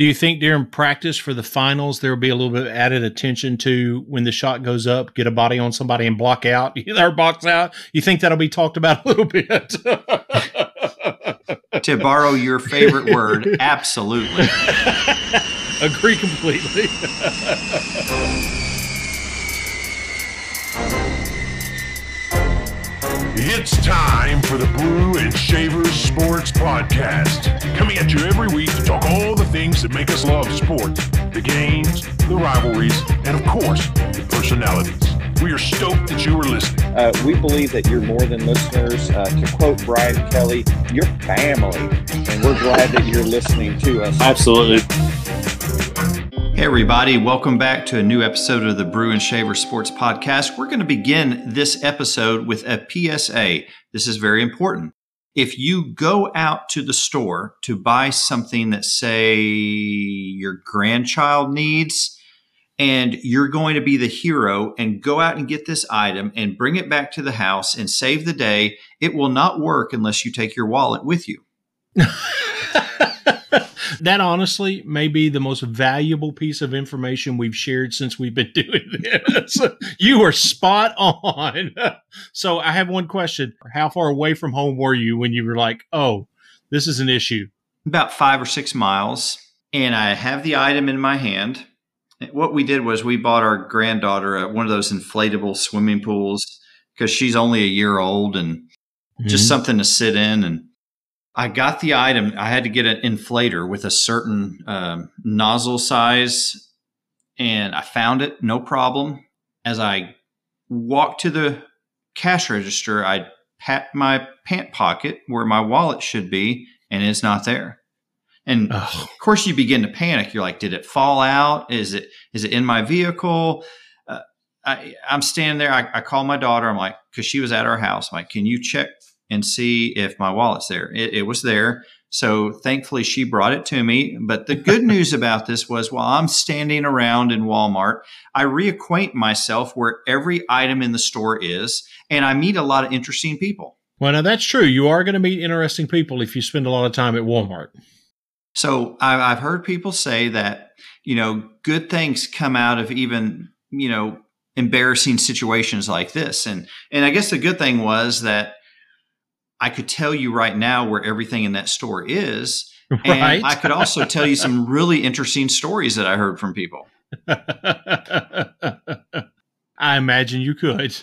Do you think during practice for the finals, there will be a little bit of added attention to when the shot goes up, get a body on somebody and block out or box out? You think that'll be talked about a little bit? To borrow your favorite word, absolutely. Agree completely. It's time for the Brew and Shavers Sports Podcast. Coming at you every week to talk all the things that make us love sports. The games, the rivalries, and of course, the personalities. We are stoked that you are listening. We believe that you're more than listeners. To quote Brian Kelly, you're family. And we're glad that you're listening to us. Absolutely. Hey everybody, welcome back to a new episode of the Brew and Shaver Sports Podcast. We're going to begin this episode with a PSA. This is very important. If you go out to the store to buy something that, say, your grandchild needs, and you're going to be the hero and go out and get this item and bring it back to the house and save the day, it will not work unless you take your wallet with you. That honestly may be the most valuable piece of information we've shared since we've been doing this. You are spot on. So I have one question. How far away from home were you when you were like, oh, this is an issue? About 5 or 6 miles. And I have the item in my hand. What we did was we bought our granddaughter one of those inflatable swimming pools because she's only a year old and just something to sit in. And I got the item. I had to get an inflator with a certain nozzle size, and I found it, no problem. As I walked to the cash register, I pat my pant pocket where my wallet should be, and it's not there. And of course, you begin to panic. You're like, did it fall out? Is it in my vehicle? I'm standing there. I call my daughter. I'm like, because she was at our house. I'm like, can you check and see if my wallet's there? It was there. So thankfully she brought it to me. But the good news about this was while I'm standing around in Walmart, I reacquaint myself where every item in the store is, and I meet a lot of interesting people. Well, now that's true. You are going to meet interesting people if you spend a lot of time at Walmart. So I've heard people say that, good things come out of even, embarrassing situations like this. And I guess the good thing was that I could tell you right now where everything in that store is. Right. And I could also tell you some really interesting stories that I heard from people. I imagine you could.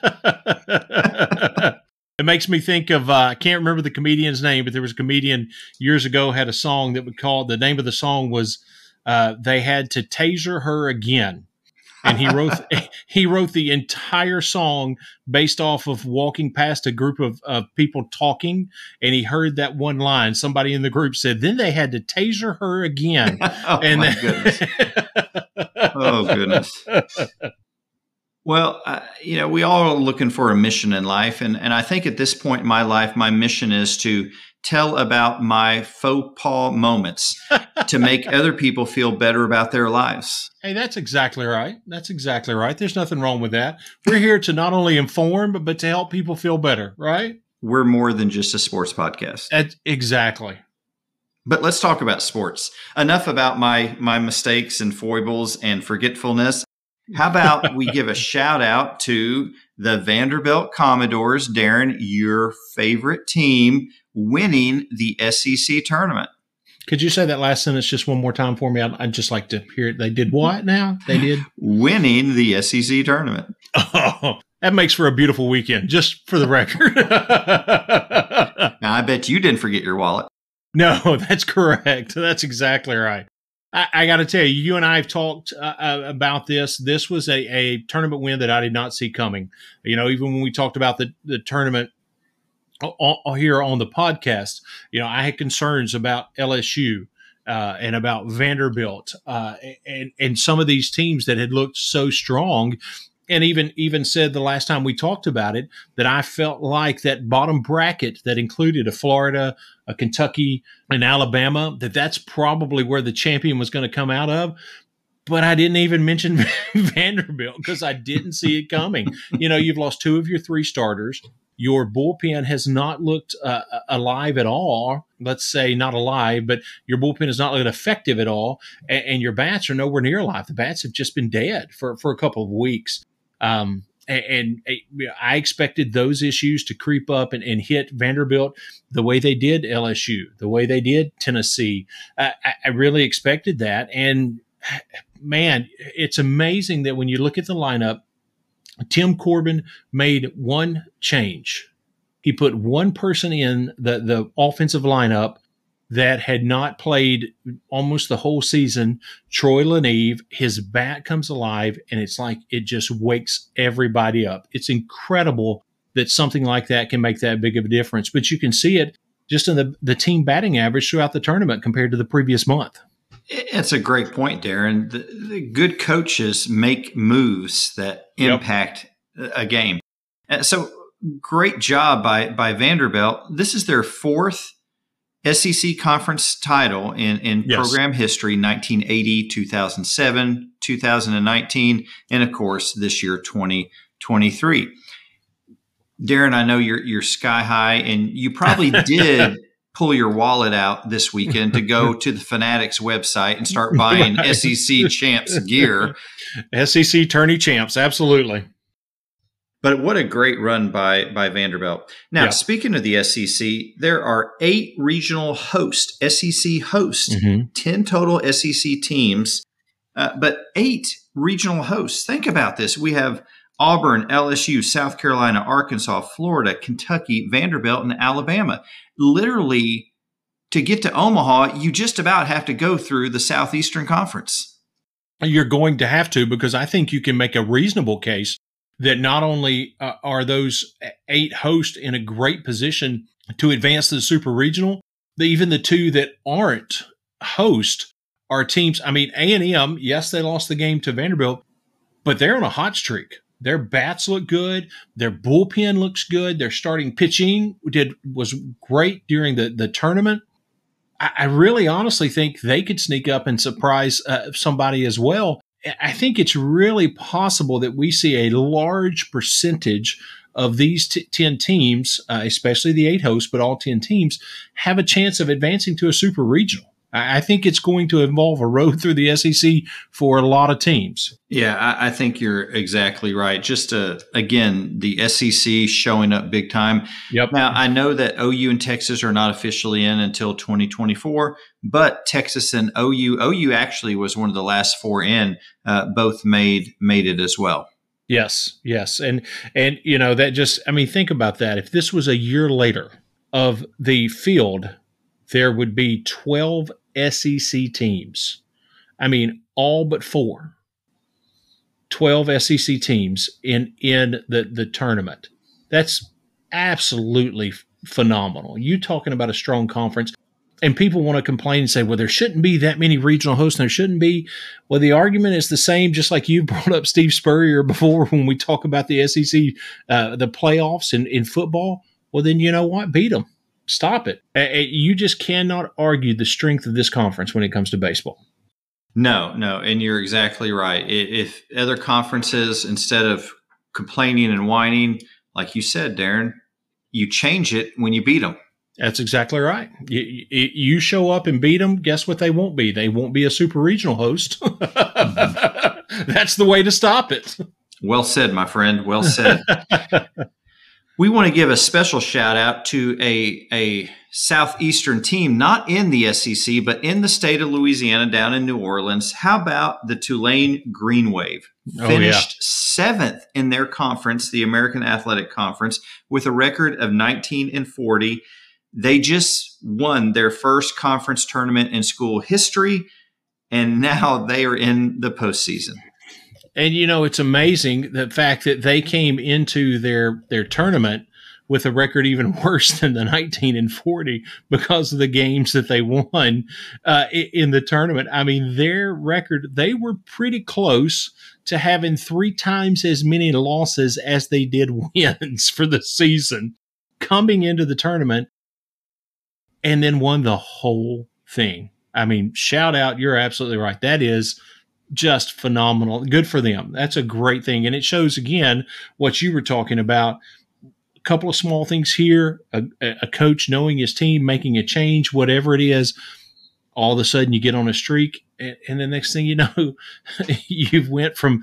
It makes me think of, I can't remember the comedian's name, but there was a comedian years ago had a song that would call, the name of the song was, They Had to Taser Her Again. And he wrote the entire song based off of walking past a group of people talking, and he heard that one line. Somebody in the group said, then they had to taser her again. My goodness. Oh, goodness. Well, we all are looking for a mission in life. And I think at this point in my life, my mission is to tell about my faux pas moments to make other people feel better about their lives. Hey, that's exactly right. That's exactly right. There's nothing wrong with that. We're here to not only inform, but to help people feel better, right? We're more than just a sports podcast. Exactly. But let's talk about sports. Enough about my mistakes and foibles and forgetfulness. How about we give a shout out to the Vanderbilt Commodores, Darren, your favorite team, winning the SEC tournament. Could you say that last sentence just one more time for me? I'd just like to hear it. They did what now? They did? Winning the SEC tournament. Oh, that makes for a beautiful weekend, just for the record. Now, I bet you didn't forget your wallet. No, that's correct. That's exactly right. I got to tell you, you and I have talked about this. This was a tournament win that I did not see coming. Even when we talked about the tournament here on the podcast, I had concerns about LSU and about Vanderbilt and some of these teams that had looked so strong. And even said the last time we talked about it that I felt like that bottom bracket that included a Florida, a Kentucky, and Alabama, that's probably where the champion was going to come out of. But I didn't even mention Vanderbilt because I didn't see it coming. You've lost 2 of your 3 starters. Your bullpen has not looked alive at all. Let's say not alive, but your bullpen has not looked effective at all. And your bats are nowhere near alive. The bats have just been dead for a couple of weeks. And I expected those issues to creep up and hit Vanderbilt the way they did LSU, the way they did Tennessee. I really expected that. And man, it's amazing that when you look at the lineup, Tim Corbin made one change. He put one person in the offensive lineup that had not played almost the whole season, Troy LaNeve. His bat comes alive, and it's like it just wakes everybody up. It's incredible that something like that can make that big of a difference. But you can see it just in the team batting average throughout the tournament compared to the previous month. It's a great point, Darren. The good coaches make moves that impact a game. So great job by Vanderbilt. This is their 4th SEC conference title in program history, 1980, 2007, 2019, and of course this year, 2023. Darren, I know you're sky high, and you probably did pull your wallet out this weekend to go to the Fanatics website and start buying SEC champs gear. SEC tourney champs, absolutely. But what a great run by Vanderbilt. Now, speaking of the SEC, there are 8 regional SEC hosts, 10 total SEC teams, but 8 regional hosts. Think about this. We have Auburn, LSU, South Carolina, Arkansas, Florida, Kentucky, Vanderbilt, and Alabama. Literally, to get to Omaha, you just about have to go through the Southeastern Conference. You're going to have to, because I think you can make a reasonable case that not only are those 8 hosts in a great position to advance to the Super Regional, but even the 2 that aren't host are teams. I mean, A&M, yes, they lost the game to Vanderbilt, but they're on a hot streak. Their bats look good. Their bullpen looks good. Their starting pitching was great during the tournament. I really honestly think they could sneak up and surprise somebody as well. I think it's really possible that we see a large percentage of these 10 teams, especially the 8 hosts, but all 10 teams, have a chance of advancing to a super regional. I think it's going to involve a road through the SEC for a lot of teams. Yeah, I think you're exactly right. Just again, the SEC showing up big time. Yep. Now, I know that OU and Texas are not officially in until 2024, but Texas and OU actually was one of the last 4 in. Both made it as well. Yes. And that just, think about that. If this was a year later of the field, there would be 12 SEC teams. All but 4. 12 SEC teams in the tournament. That's absolutely phenomenal. You talking about a strong conference, and people want to complain and say, well, there shouldn't be that many regional hosts, and there shouldn't be. Well, the argument is the same, just like you brought up Steve Spurrier before when we talk about the SEC, the playoffs in football. Well, then you know what? Beat them. Stop it. You just cannot argue the strength of this conference when it comes to baseball. No, and you're exactly right. If other conferences, instead of complaining and whining, like you said, Darren, you change it when you beat them. That's exactly right. You show up and beat them, guess what they won't be? They won't be a super regional host. That's the way to stop it. Well said, my friend. Well said. We want to give a special shout out to a Southeastern team, not in the SEC, but in the state of Louisiana, down in New Orleans. How about the Tulane Green Wave? Finished 7th in their conference, the American Athletic Conference, with a record of 19-40. They just won their first conference tournament in school history, and now they are in the postseason. And, it's amazing the fact that they came into their tournament with a record even worse than the 19-40 because of the games that they won in the tournament. Their record, they were pretty close to having 3 times as many losses as they did wins for the season coming into the tournament, and then won the whole thing. Shout out. You're absolutely right. That is just phenomenal. Good for them. That's a great thing. And it shows, again, what you were talking about. A couple of small things here, a coach knowing his team, making a change, whatever it is. All of a sudden you get on a streak, and the next thing you know, you've went from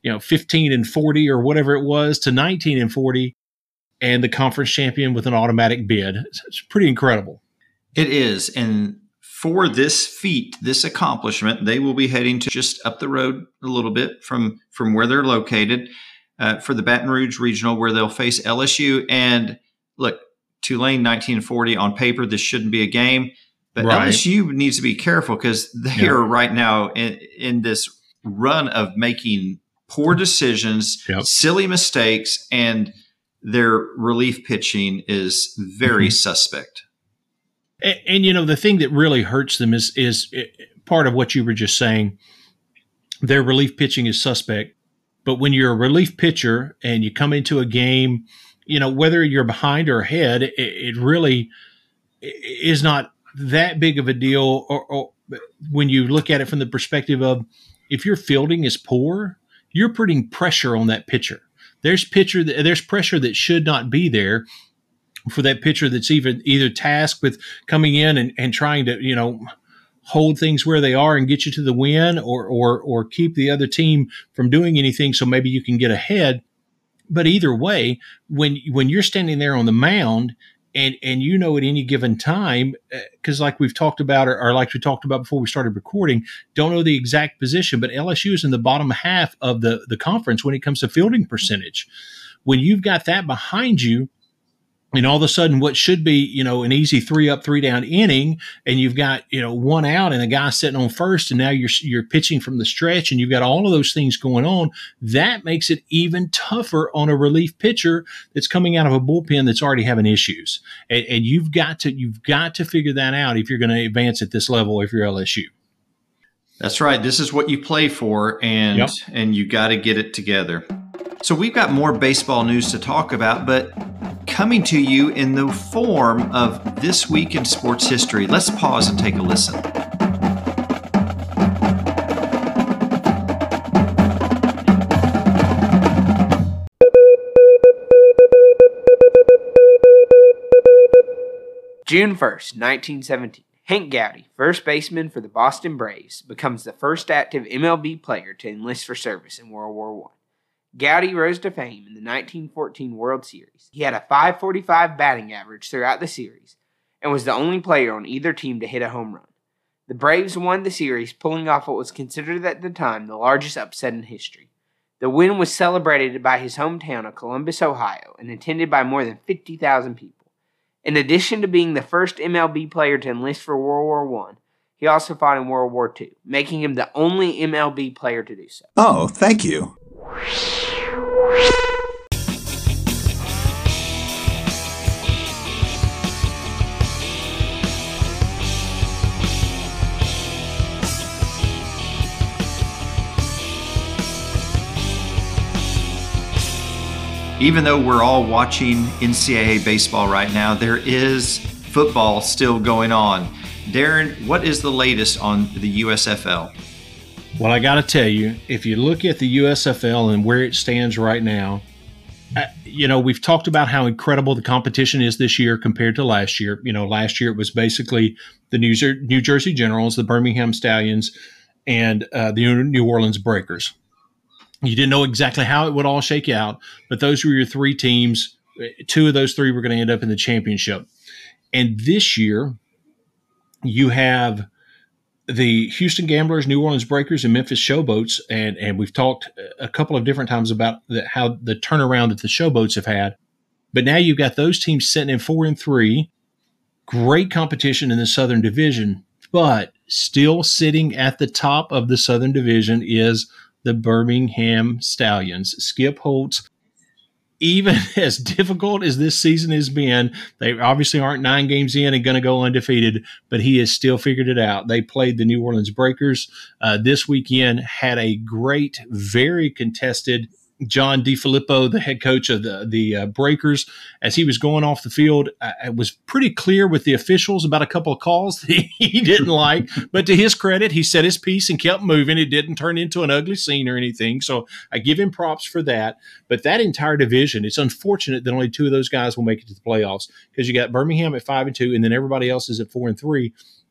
15-40 or whatever it was to 19-40, and the conference champion with an automatic bid. It's pretty incredible. It is, and for this feat, this accomplishment, they will be heading to just up the road a little bit from where they're located for the Baton Rouge Regional, where they'll face LSU. And look, Tulane 1940 on paper, this shouldn't be a game. But right. LSU needs to be careful because they are right now in this run of making poor decisions, silly mistakes, and their relief pitching is very suspect. And the thing that really hurts them is part of what you were just saying. Their relief pitching is suspect. But when you're a relief pitcher and you come into a game, whether you're behind or ahead, it really is not that big of a deal, or when you look at it from the perspective of, if your fielding is poor, you're putting pressure on that pitcher. There's pressure that should not be there for that pitcher that's either tasked with coming in and trying to hold things where they are and get you to the win, or keep the other team from doing anything so maybe you can get ahead. But either way, when you're standing there on the mound, and at any given time, because like we've talked about, or like we talked about before we started recording, don't know the exact position, but LSU is in the bottom half of the conference when it comes to fielding percentage. When you've got that behind you, and all of a sudden what should be, an easy 3-up, 3-down inning, and you've got, one out and a guy sitting on first, and now you're pitching from the stretch, and you've got all of those things going on, that makes it even tougher on a relief pitcher that's coming out of a bullpen that's already having issues. And you've got to figure that out if you're going to advance at this level, if you're LSU. That's right. This is what you play for, and you got to get it together. So we've got more baseball news to talk about, but coming to you in the form of This Week in Sports History. Let's pause and take a listen. June 1st, 1917. Hank Gowdy, first baseman for the Boston Braves, becomes the first active MLB player to enlist for service in World War I. Gowdy rose to fame in the 1914 World Series. He had a .545 batting average throughout the series and was the only player on either team to hit a home run. The Braves won the series, pulling off what was considered at the time the largest upset in history. The win was celebrated by his hometown of Columbus, Ohio, and attended by more than 50,000 people. In addition to being the first MLB player to enlist for World War I, he also fought in World War II, making him the only MLB player to do so. Oh, thank you. Even though we're all watching NCAA baseball right now, there is football still going on. Darren, what is the latest on the USFL? Well, I got to tell you, if you look at the USFL and where it stands right now, we've talked about how incredible the competition is this year compared to last year. Last year it was basically the New Jersey Generals, the Birmingham Stallions, and the New Orleans Breakers. You didn't know exactly how it would all shake out, but those were your three teams. Two of those three were going to end up in the championship. And this year, you have the Houston Gamblers, New Orleans Breakers, and Memphis Showboats, and we've talked a couple of different times about how the turnaround that the Showboats have had. But now you've got those teams sitting in 4-3, great competition in the Southern Division, but still sitting at the top of the Southern Division is the Birmingham Stallions. Skip Holtz, even as difficult as this season has been, they obviously aren't 9 games in and going to go undefeated, but he has still figured it out. They played the New Orleans Breakers this weekend, had a great, very contested John DeFilippo, the head coach of the Breakers, as he was going off the field, it was pretty clear with the officials about a couple of calls that he didn't like. But to his credit, he said his piece and kept moving. It didn't turn into an ugly scene or anything. So I give him props for that. But that entire division, it's unfortunate that only two of those guys will make it to the playoffs, because you got Birmingham at 5-2, and then everybody else is at 4-3.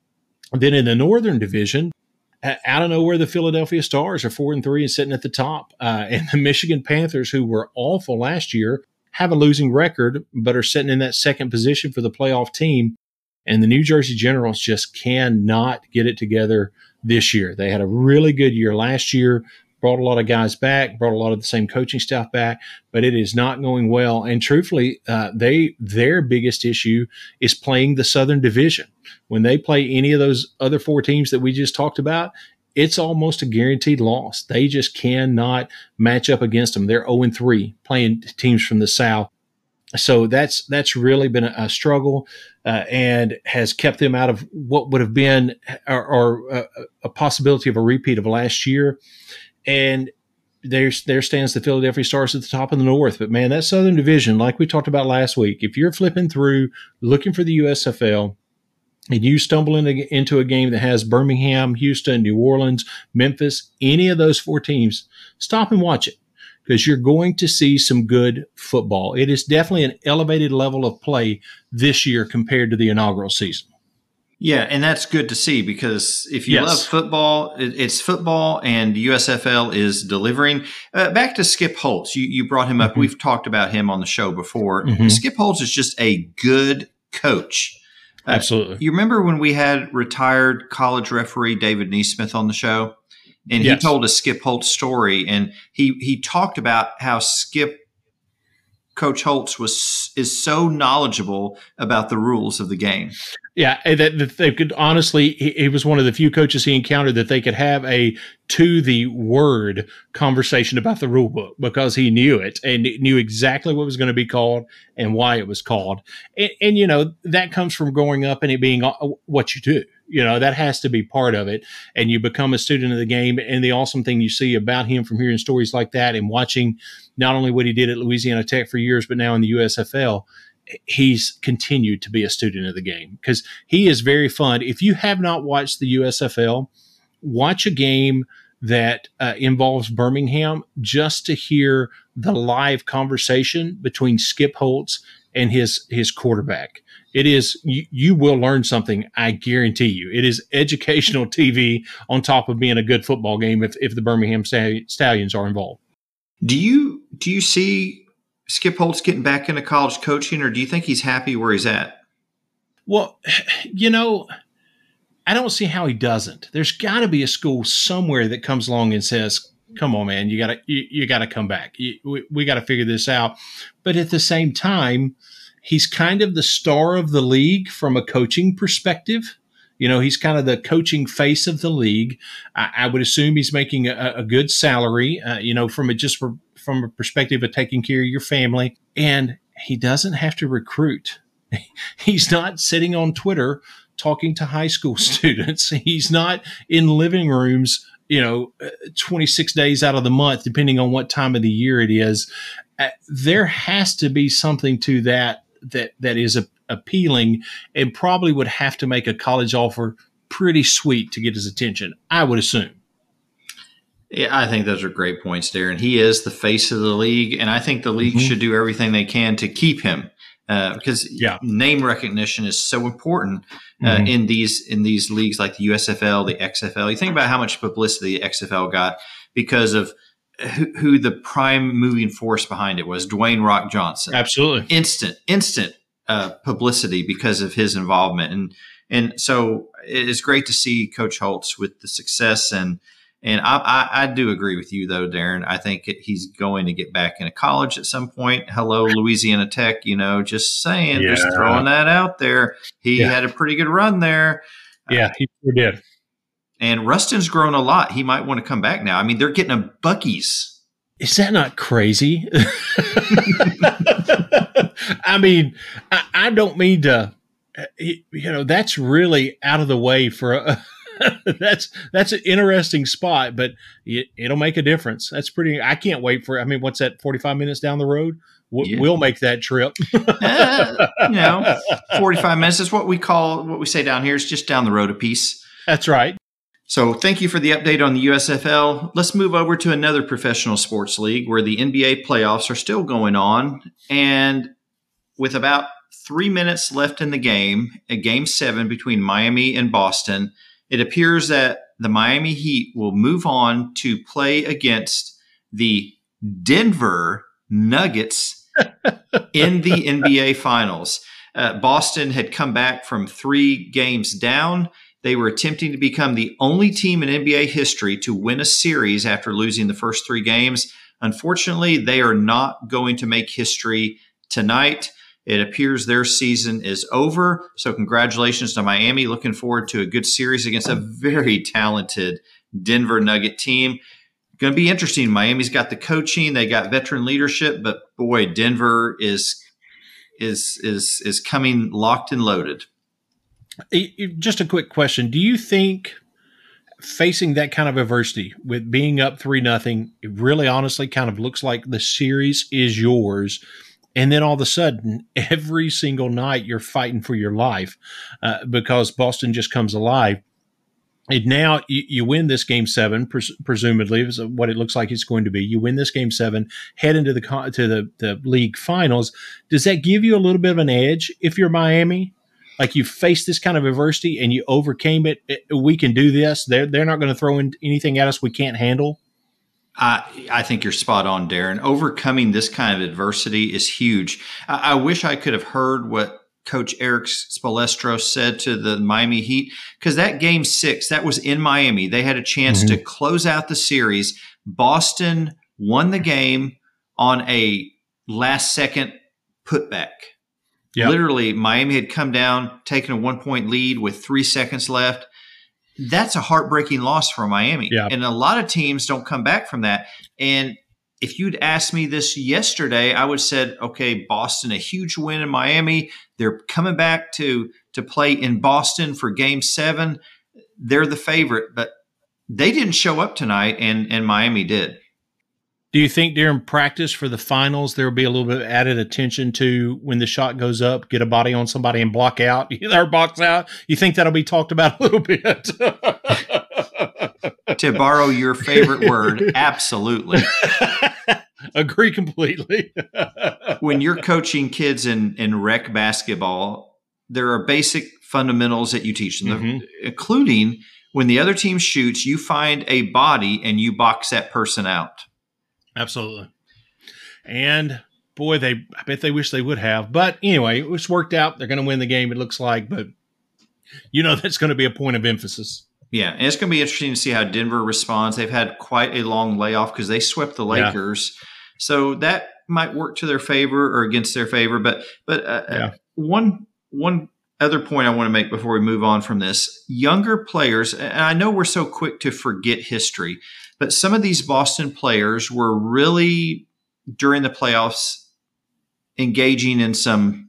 Then in the Northern Division, out of nowhere, the Philadelphia Stars are 4-3 and sitting at the top. And the Michigan Panthers, who were awful last year, have a losing record, but are sitting in that second position for the playoff team. And the New Jersey Generals just cannot get it together this year. They had a really good year last year, brought a lot of guys back, brought a lot of the same coaching staff back, but it is not going well. And truthfully, their biggest issue is playing the Southern Division. When they play any of those other four teams that we just talked about, it's almost a guaranteed loss. They just cannot match up against them. They're 0-3 playing teams from the South. So that's really been a struggle and has kept them out of what would have been or a possibility of a repeat of last year. And there stands the Philadelphia Stars at the top of the North. But, man, that Southern Division, like we talked about last week, if you're flipping through looking for the USFL and you stumble into a game that has Birmingham, Houston, New Orleans, Memphis, any of those four teams, stop and watch it, because you're going to see some good football. It is definitely an elevated level of play this year compared to the inaugural season. Yeah, and that's good to see, because if you love football, it's football, and the USFL is delivering. Back to Skip Holtz. You brought him up. Mm-hmm. We've talked about him on the show before. Mm-hmm. Skip Holtz is just a good coach. Absolutely. You remember when we had retired college referee David Neesmith on the show? And he told a Skip Holtz story, and he talked about how Coach Holtz is so knowledgeable about the rules of the game. Yeah, that they could honestly, he was one of the few coaches he encountered that they could have a to the word conversation about the rule book, because he knew it and knew exactly what was going to be called and why it was called. And you know, that comes from growing up and it being what you do. You know, that has to be part of it. And you become a student of the game. And the awesome thing you see about him from hearing stories like that and watching not only what he did at Louisiana Tech for years, but now in the USFL, he's continued to be a student of the game, because he is very fun. If you have not watched the USFL, watch a game that involves Birmingham just to hear the live conversation between Skip Holtz and his quarterback. It is, you will learn something, I guarantee you. It is educational TV on top of being a good football game if the Birmingham Stallions are involved. Do you see Skip Holtz getting back into college coaching, or do you think he's happy where he's at? Well, you know, I don't see how he doesn't. There's got to be a school somewhere that comes along and says, "Come on, man, you gotta come back. We got to figure this out." But at the same time, he's kind of the star of the league from a coaching perspective. You know, he's kind of the coaching face of the league. I would assume he's making a good salary, you know, from a perspective of taking care of your family. And he doesn't have to recruit. He's not sitting on Twitter talking to high school students. He's not in living rooms, you know, 26 days out of the month, depending on what time of the year it is. There has to be something to that is appealing, and probably would have to make a college offer pretty sweet to get his attention, I would assume. Yeah, I think those are great points, Darren. He is the face of the league, and I think the league should do everything they can to keep him, because name recognition is so important in these leagues like the USFL, the XFL. You think about how much publicity the XFL got because of who the prime moving force behind it was, Dwayne Rock Johnson. Absolutely. Instant publicity because of his involvement. And so it's great to see Coach Holtz with the success. And I do agree with you, though, Darren. I think he's going to get back into college at some point. Hello, Louisiana Tech, you know, just saying, just throwing that out there. He had a pretty good run there. Yeah, he sure did. And Rustin's grown a lot. He might want to come back now. I mean, they're getting a Buc-ee's. Is that not crazy? I mean, I don't mean to, you know, that's really out of the way for That's an interesting spot, but it'll make a difference. That's pretty. I can't wait for. I mean, what's that? 45 minutes down the road. We'll make that trip. 45 minutes is what we say down here is just down the road a piece. That's right. So thank you for the update on the USFL. Let's move over to another professional sports league where the NBA playoffs are still going on. And with about 3 minutes left in the game, a Game 7 between Miami and Boston, it appears that the Miami Heat will move on to play against the Denver Nuggets in the NBA Finals. Boston had come back from 3 games down. They were attempting to become the only team in NBA history to win a series after losing the first 3 games. Unfortunately, they are not going to make history tonight. It appears their season is over. So congratulations to Miami. Looking forward to a good series against a very talented Denver Nugget team. Going to be interesting. Miami's got the coaching, they got veteran leadership, but boy, Denver is coming locked and loaded. Just a quick question. Do you think facing that kind of adversity with being up 3-0, it really honestly kind of looks like the series is yours? And then all of a sudden, every single night you're fighting for your life because Boston just comes alive. And now you win this Game 7, presumably is what it looks like it's going to be. You win this Game 7, head into the league finals. Does that give you a little bit of an edge if you're Miami? Like you faced this kind of adversity and you overcame it. We can do this. They're not going to throw in anything at us we can't handle. I think you're spot on, Darren. Overcoming this kind of adversity is huge. I wish I could have heard what Coach Eric Spoelstra said to the Miami Heat, because that Game 6, that was in Miami. They had a chance to close out the series. Boston won the game on a last-second putback. Yep. Literally, Miami had come down, taken a 1-point lead with 3 seconds left. That's a heartbreaking loss for Miami. Yep. And a lot of teams don't come back from that. And if you'd asked me this yesterday, I would have said, okay, Boston, a huge win in Miami. They're coming back to play in Boston for Game 7. They're the favorite, but they didn't show up tonight, and Miami did. Do you think during practice for the finals there will be a little bit of added attention to when the shot goes up, get a body on somebody and block out, or box out? You think that'll be talked about a little bit? To borrow your favorite word, absolutely. Agree completely. When you're coaching kids in rec basketball, there are basic fundamentals that you teach them, including when the other team shoots, you find a body and you box that person out. Absolutely. And boy, I bet they wish they would have. But anyway, it's worked out. They're going to win the game, it looks like. But that's going to be a point of emphasis. Yeah, and it's going to be interesting to see how Denver responds. They've had quite a long layoff because they swept the Lakers. Yeah. So that might work to their favor or against their favor. But one other point I want to make before we move on from this, younger players, and I know we're so quick to forget history, but some of these Boston players were really, during the playoffs, engaging in some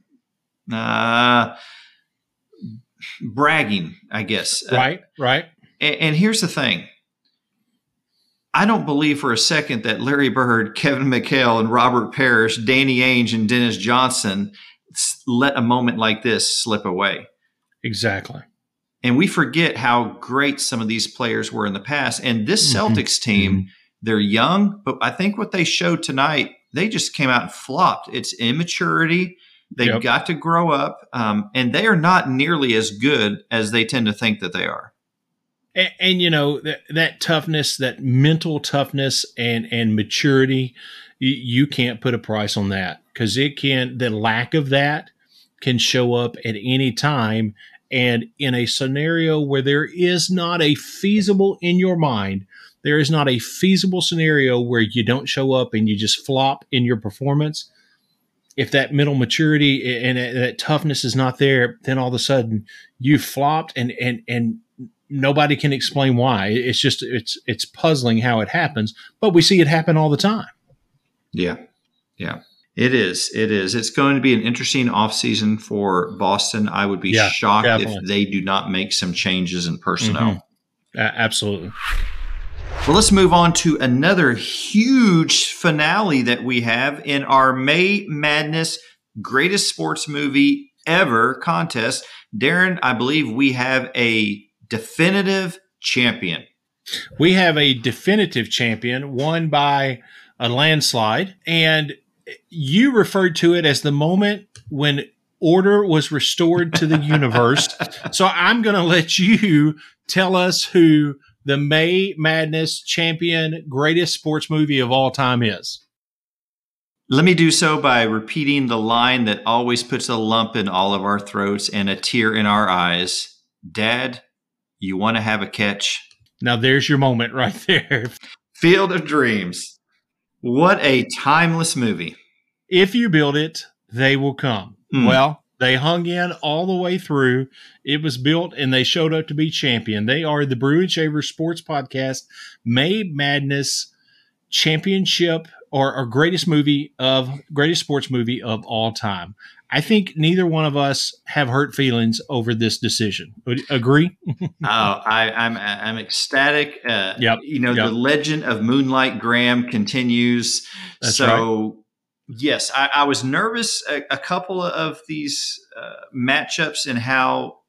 bragging, I guess. Right. And here's the thing. I don't believe for a second that Larry Bird, Kevin McHale, and Robert Parrish, Danny Ainge, and Dennis Johnson let a moment like this slip away. Exactly. And we forget how great some of these players were in the past. And this Celtics team, they're young, but I think what they showed tonight, they just came out and flopped. It's immaturity. They've got to grow up, and they are not nearly as good as they tend to think that they are. And that toughness, that mental toughness and maturity, you can't put a price on that, because the lack of that can show up at any time. And in a scenario where there is not a feasible in your mind, there is not a feasible scenario where you don't show up and you just flop in your performance. If that mental maturity and that toughness is not there, then all of a sudden you flopped and nobody can explain why. It's just, it's puzzling how it happens, but we see it happen all the time. Yeah. It is. It's going to be an interesting offseason for Boston. I would be shocked if they do not make some changes in personnel. Absolutely. Well, let's move on to another huge finale that we have in our May Madness Greatest Sports Movie Ever contest. Darren, I believe we have a definitive champion. We have a definitive champion won by a landslide, and you referred to it as the moment when order was restored to the universe. So I'm going to let you tell us who the May Madness champion greatest sports movie of all time is. Let me do so by repeating the line that always puts a lump in all of our throats and a tear in our eyes. Dad, you want to have a catch? Now there's your moment right there. Field of Dreams. What a timeless movie. If you build it, they will come. Well, they hung in all the way through. It was built, and they showed up to be champion. They are the Brew and Shaver Sports Podcast May Madness Championship or greatest sports movie of all time. I think neither one of us have hurt feelings over this decision. Would you agree? I'm ecstatic. Yep. The legend of Moonlight Graham continues. That's so. Right. Yes, I was nervous a couple of these matchups and how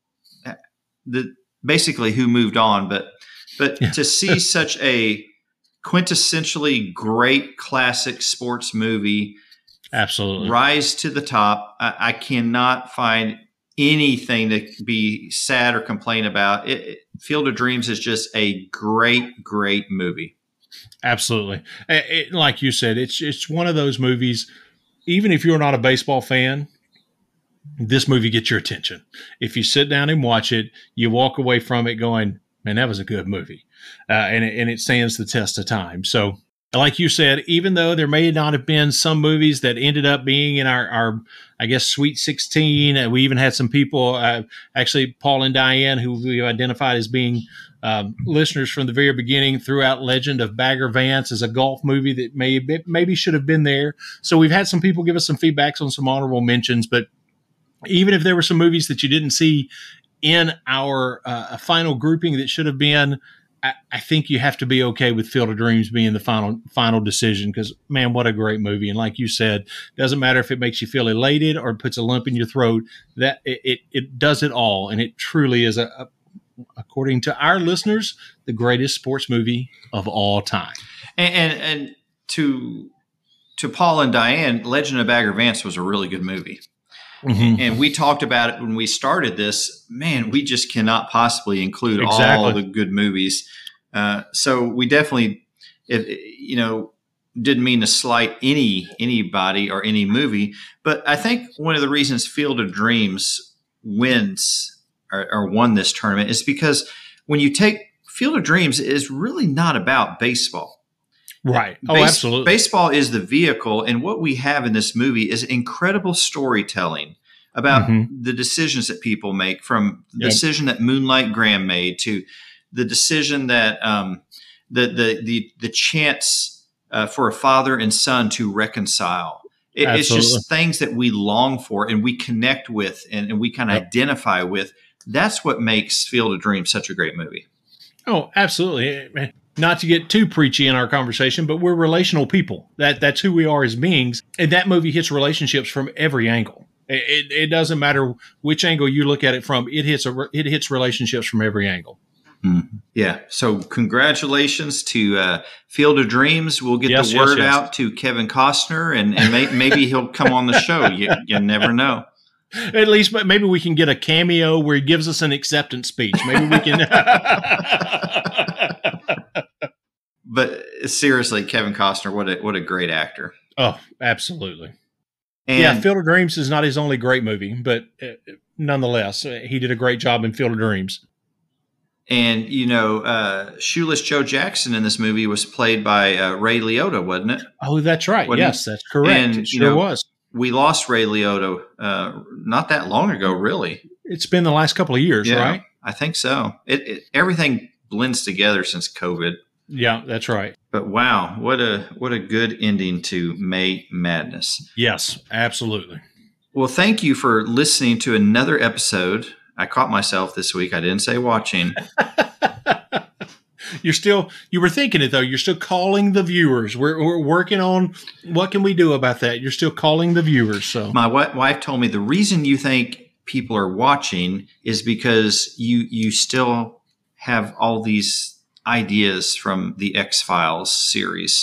basically who moved on, but to see such a quintessentially great classic sports movie absolutely rise to the top, I cannot find anything to be sad or complain about. Field of Dreams is just a great movie. Absolutely. Like you said, it's one of those movies, even if you're not a baseball fan, this movie gets your attention. If you sit down and watch it, you walk away from it going, man, that was a good movie. And it stands the test of time. So like you said, even though there may not have been some movies that ended up being in our I guess, Sweet 16, we even had some people, actually Paul and Diane, who we identified as being listeners from the very beginning, threw out Legend of Bagger Vance as a golf movie that maybe should have been there. So we've had some people give us some feedbacks on some honorable mentions, but even if there were some movies that you didn't see in our final grouping that should have been, I think you have to be okay with Field of Dreams being the final decision because, man, what a great movie. And like you said, doesn't matter if it makes you feel elated or puts a lump in your throat, that it does it all. And it truly is, according to our listeners, the greatest sports movie of all time. And to Paul and Diane, Legend of Bagger Vance was a really good movie. Mm-hmm. And we talked about it when we started this. Man, we just cannot possibly include all the good movies. So we definitely, didn't mean to slight anybody or any movie. But I think one of the reasons Field of Dreams wins or won this tournament is because when you take Field of Dreams, it is really not about baseball. Right. Absolutely. Baseball is the vehicle, and what we have in this movie is incredible storytelling about the decisions that people make, from the decision that Moonlight Graham made to the decision that the chance for a father and son to reconcile. It's just things that we long for and we connect with and we kind of identify with. That's what makes Field of Dreams such a great movie. Oh, absolutely. Not to get too preachy in our conversation, but we're relational people. That's who we are as beings. And that movie hits relationships from every angle. It doesn't matter which angle you look at it from. It hits relationships from every angle. Mm-hmm. Yeah. So congratulations to Field of Dreams. We'll get the word out to Kevin Costner, and maybe he'll come on the show. You never know. At least, maybe we can get a cameo where he gives us an acceptance speech. Maybe we can. But seriously, Kevin Costner, what a great actor. Oh, absolutely. And Field of Dreams is not his only great movie, but nonetheless, he did a great job in Field of Dreams. And, Shoeless Joe Jackson in this movie was played by Ray Liotta, wasn't it? Oh, that's right. Yes, that's correct. And, it sure was. We lost Ray Liotta not that long ago, really. It's been the last couple of years, right? I think so. Everything blends together since COVID. Yeah, that's right. But wow, what a good ending to May Madness. Yes, absolutely. Well, thank you for listening to another episode. I caught myself this week. I didn't say watching. You were thinking it though. You're still calling the viewers. We're working on what can we do about that. You're still calling the viewers. So my wife told me the reason you think people are watching is because you still have all these ideas from the X-Files series.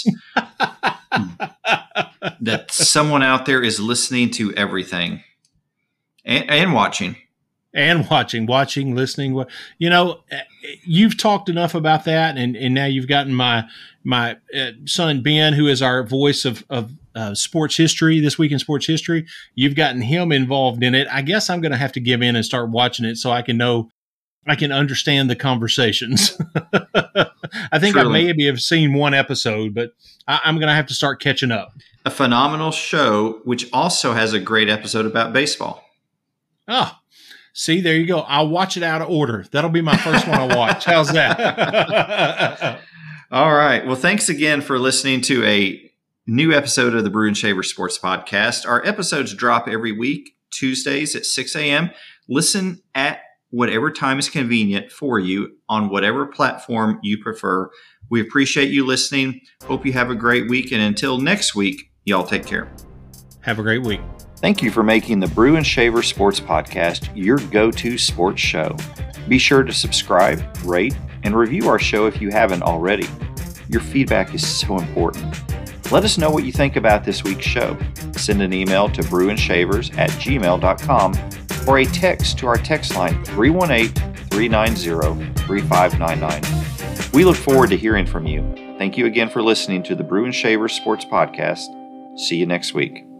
That someone out there is listening to everything and watching. And watching, listening. You've talked enough about that, and now you've gotten my son Ben, who is our voice of sports history this week in sports history. You've gotten him involved in it. I guess I'm going to have to give in and start watching it so I can understand the conversations. I think Truly. I maybe have seen one episode, but I'm going to have to start catching up. A phenomenal show, which also has a great episode about baseball. Oh. See, there you go. I'll watch it out of order. That'll be my first one I watch. How's that? All right. Well, thanks again for listening to a new episode of the Brew and Shaver Sports Podcast. Our episodes drop every week, Tuesdays at 6 a.m. Listen at whatever time is convenient for you on whatever platform you prefer. We appreciate you listening. Hope you have a great week. And until next week, y'all take care. Have a great week. Thank you for making the Brew and Shaver Sports Podcast your go-to sports show. Be sure to subscribe, rate, and review our show if you haven't already. Your feedback is so important. Let us know what you think about this week's show. Send an email to brewandshavers@gmail.com or a text to our text line 318-390-3599. We look forward to hearing from you. Thank you again for listening to the Brew and Shaver Sports Podcast. See you next week.